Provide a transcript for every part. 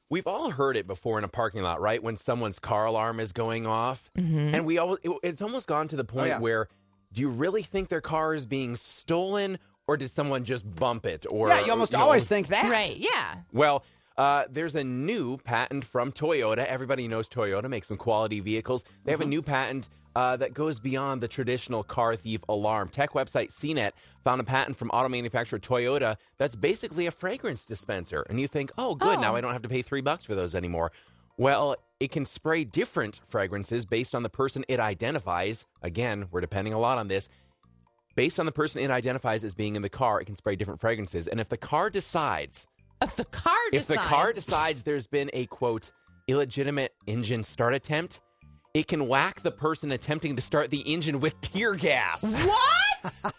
we've all heard it before in a parking lot, right? When someone's car alarm is going off. And it's almost gone to the point where, do you really think their car is being stolen, or did someone just bump it? Or you almost always think that. Right, yeah. Well, there's a new patent from Toyota. Everybody knows Toyota makes some quality vehicles. They have a new patent that goes beyond the traditional car thief alarm. Tech website CNET found a patent from auto manufacturer Toyota that's basically a fragrance dispenser. And you think, oh, good, now I don't have to pay $3 for those anymore. Well, it can spray different fragrances based on the person it identifies. Again, we're depending a lot on this. Based on the person it identifies as being in the car, it can spray different fragrances. And if the car decides... If the car decides there's been a, quote, illegitimate engine start attempt, it can whack the person attempting to start the engine with tear gas. What?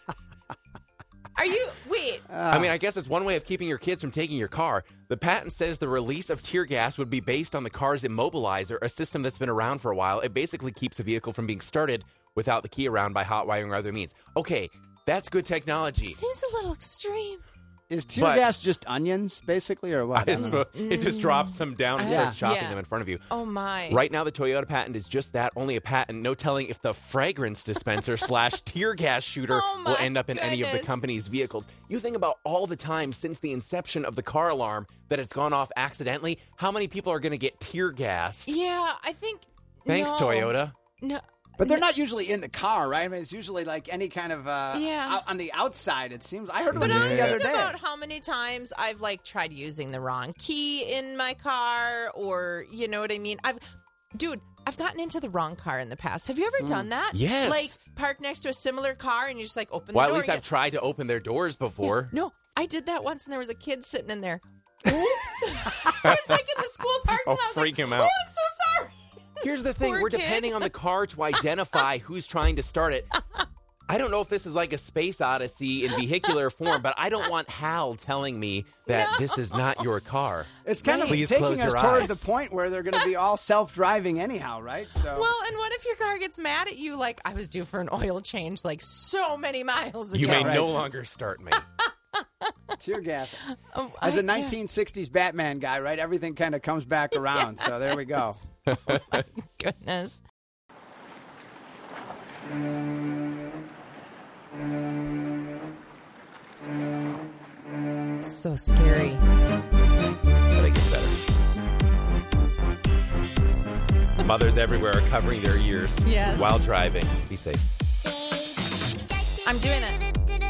Wait. I mean, I guess it's one way of keeping your kids from taking your car. The patent says the release of tear gas would be based on the car's immobilizer, a system that's been around for a while. It basically keeps a vehicle from being started without the key around by hot wiring or other means. Okay, that's good technology. Seems a little extreme. Is tear gas just onions, basically, or what? It just drops them down and starts chopping them in front of you. Oh, my. Right now, the Toyota patent is just that, only a patent. No telling if the fragrance dispenser / tear gas shooter will end up in any of the company's vehicles. You think about all the time since the inception of the car alarm that it's gone off accidentally. How many people are going to get tear gassed? Yeah, I think... Thanks, Toyota. No. But they're not usually in the car, right? I mean, it's usually like any kind of out on the outside, it seems. I heard about this the other day. But about how many times I've, tried using the wrong key in my car, or, you know what I mean? I've gotten into the wrong car in the past. Have you ever done that? Yes. Parked next to a similar car, and you just, open the door. Well, at least I've tried to open their doors before. Yeah. No, I did that once, and there was a kid sitting in there. Oops. I was, in the school parking lot. I was freak him out. Oh, I'm so sorry. Here's the thing. We're depending on the car to identify who's trying to start it. I don't know if this is like a space odyssey in vehicular form, but I don't want Hal telling me that this is not your car. It's kind of taking us toward the point where they're going to be all self-driving anyhow, right? So. Well, and what if your car gets mad at you I was due for an oil change so many miles ago? You may no longer start me. Tear gas. As a 1960s Batman guy, right? Everything kind of comes back around. Yes. So there we go. Oh, my goodness. So scary. But it gets better. Mothers everywhere are covering their ears while driving. Be safe. I'm doing it.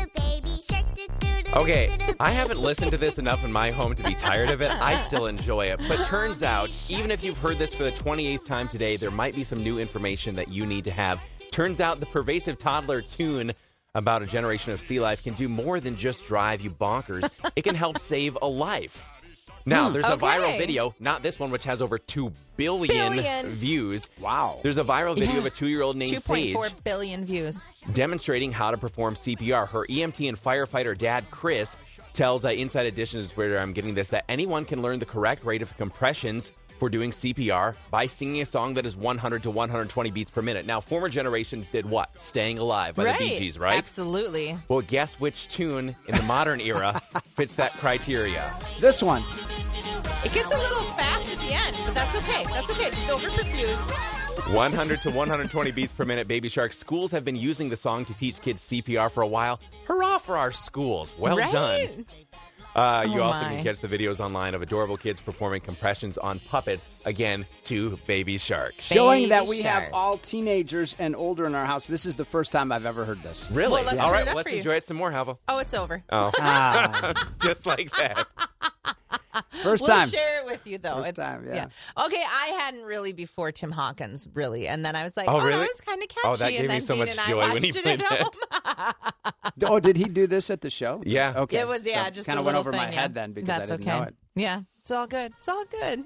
Okay, I haven't listened to this enough in my home to be tired of it. I still enjoy it. But turns out, even if you've heard this for the 28th time today, there might be some new information that you need to have. Turns out the pervasive toddler tune about a generation of sea life can do more than just drive you bonkers. It can help save a life. Now, there's a viral video, not this one, which has over 2 billion views. Wow. There's a viral video of a 2-year-old named Sage. 2.4 billion views. Demonstrating how to perform CPR. Her EMT and firefighter dad, Chris, tells Inside Edition, is where I'm getting this, that anyone can learn the correct rate of compressions for doing CPR by singing a song that is 100 to 120 beats per minute. Now, former generations did what? Staying Alive by the Bee Gees, right? Absolutely. Well, guess which tune in the modern era fits that criteria? This one. It gets a little fast at the end, but that's okay. That's okay. Just over-perfuse. 100 to 120 beats per minute, Baby Shark. Schools have been using the song to teach kids CPR for a while. Hurrah for our schools. Well done. You also can catch the videos online of adorable kids performing compressions on puppets, again, to Baby Shark. Showing that we have all teenagers and older in our house. This is the first time I've ever heard this. Really? Well, all right, let's enjoy it some more, Halva. Oh, it's over. Oh. Just like that. First time. We'll share it with you, though. First time, yeah. Okay, I hadn't really before Tim Hawkins, really. And then I was like, really? that was kind of catchy. Oh, that gave me so much joy when he played that. Oh, did he do this at the show? Yeah. Okay. It was, just kind a of little went over thing, my head then because That's I didn't know it. Yeah, it's all good. It's all good.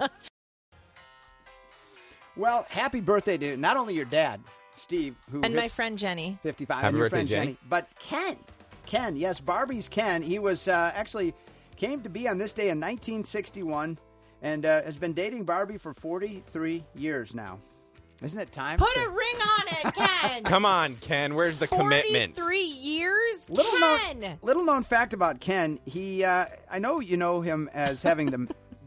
Well, happy birthday to not only your dad, Steve, and my friend Jenny. 55, happy and your birthday, friend Jenny. But Ken, yes, Barbie's Ken. He was actually came to be on this day in 1961 and has been dating Barbie for 43 years now. Isn't it time? Put a ring on it, Ken. Come on, Ken. Where's the commitment? 43 years, Little known fact about Ken. He, I know you know him as having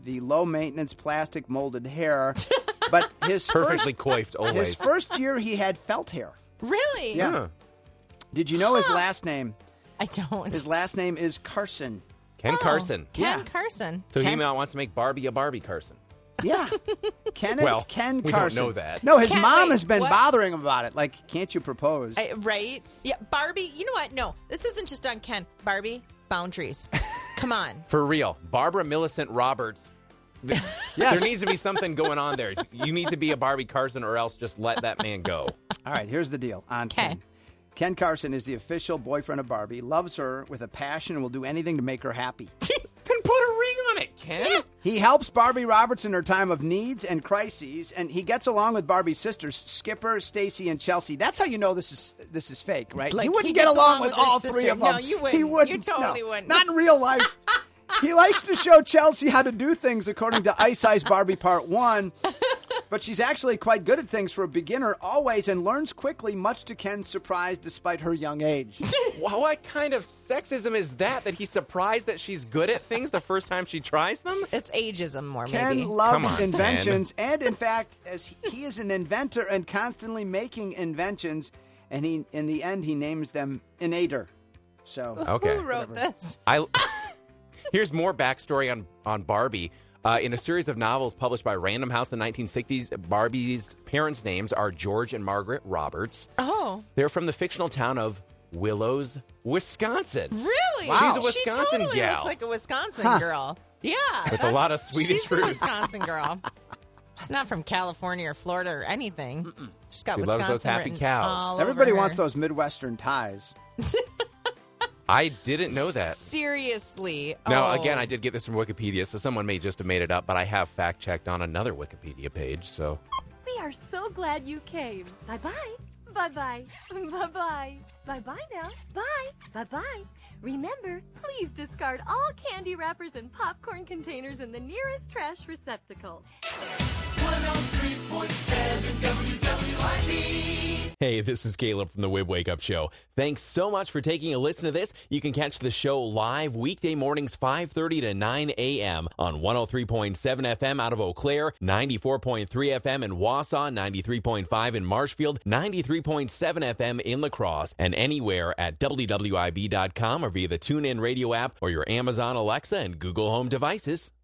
the low-maintenance plastic molded hair. But his Perfectly coiffed always. his first year, he had felt hair. Really? Yeah. Huh. Did you know his last name? I don't. His last name is Carson. Ken Carson. Ken Yeah. Carson. So he Ken- now wants to make Barbie a Barbie Carson. Yeah. Ken We don't Carson. know that. No, his Ken- mom wait, has been what? bothering him about it. Like, can't you propose? Right? Yeah, Barbie. You know what? No, this isn't just on Ken. Barbie, boundaries. Come on. For real. Barbara Millicent Roberts. There needs to be something going on there. You need to be a Barbie Carson or else just let that man go. All right, here's the deal on Okay. Ken. Ken Carson is the official boyfriend of Barbie, loves her with a passion, and will do anything to make her happy. Then put a ring on it, Ken. He helps Barbie Roberts in her time of needs and crises, and he gets along with Barbie's sisters, Skipper, Stacy, and Chelsea. That's how you know this is fake, right? Like, he wouldn't he get gets along along with with her all three sister. of them. No, you wouldn't. He wouldn't. You totally No, wouldn't. Not in real life. He likes to show Chelsea how to do things according to Ice Ice Barbie Part 1. But she's actually quite good at things for a beginner always and learns quickly, much to Ken's surprise despite her young age. What kind of sexism is that he's surprised that she's good at things the first time she tries them? It's ageism more, Ken maybe. loves Come on, inventions, and in fact, as he is an inventor and constantly making inventions, and he in the end he names them Inator. So Okay. Who wrote this? Here's more backstory on Barbie. In a series of novels published by Random House in the 1960s, Barbie's parents' names are George and Margaret Roberts. Oh, They're from the fictional town of Willows, Wisconsin. really? Wow. She's a Wisconsin She totally gal. looks like a Wisconsin girl. Yeah. With a lot of Swedish She's roots. a Wisconsin girl. She's not from California or Florida or anything. She's got She loves Wisconsin those happy written cows. all over everybody her. wants those Midwestern ties. I didn't know that. Seriously. Now, Oh. again, I did get this from Wikipedia, so someone may just have made it up, but I have fact-checked on another Wikipedia page, so... We are so glad you came. Bye-bye. Bye-bye. Bye-bye. Bye-bye now. Bye. Bye-bye. Remember, please discard all candy wrappers and popcorn containers in the nearest trash receptacle. Hey, this is Caleb from the Wib Wake Up Show. Thanks so much for taking a listen to this. You can catch the show live weekday mornings 5:30 to 9 a.m. on 103.7 FM out of Eau Claire, 94.3 FM in Wausau, 93.5 in Marshfield, 93.7 FM in La Crosse, and anywhere at WWIB.com or via the TuneIn Radio app or your Amazon Alexa and Google Home devices.